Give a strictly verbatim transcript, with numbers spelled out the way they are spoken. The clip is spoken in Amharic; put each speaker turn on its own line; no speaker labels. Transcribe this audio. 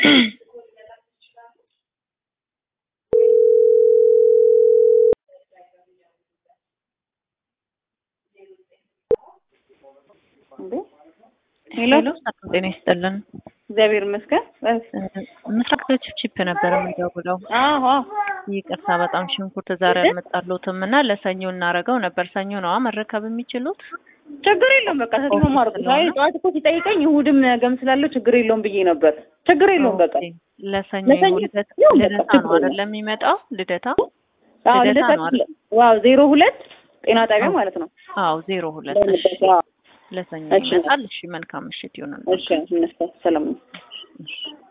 ሄሎ ጤና ይስጥልን።
እግዚአብሔር ይመስገን።
ምስራቅ ቺፕ ነበር የምንደውለው።
አዎ
ይቅርታ በጣም ሽንኩርት ዛሬ አልመጣልዎትም እና ለሰኞ እናረጋው ነበር። ሰኞ ነው መረከብ የሚችሉት?
ችግር የለውም በቃ ሰኞ ማርኩ። አይ ጠዋት እኮ ሲጠይቀኝ እሑድም ነገም ስላለው ችግር የለውም ብዬ ነበር። ችግር የለውም በቃ
ለሰኞ ልደታ ነው አይደለም የሚመጣው? ልደታ
አዎ ልደታ ነው። ዋው ዜሮ ሁለት ጤና ጣቢያ ማለት ነው።
አዎ ዜሮ ሁለት እሺ ለሰኞ ይመጣል። እሺ መልካም ምሽት ይሁንልህ።
እሺ እነሱ ሰላም ነው።
እሺ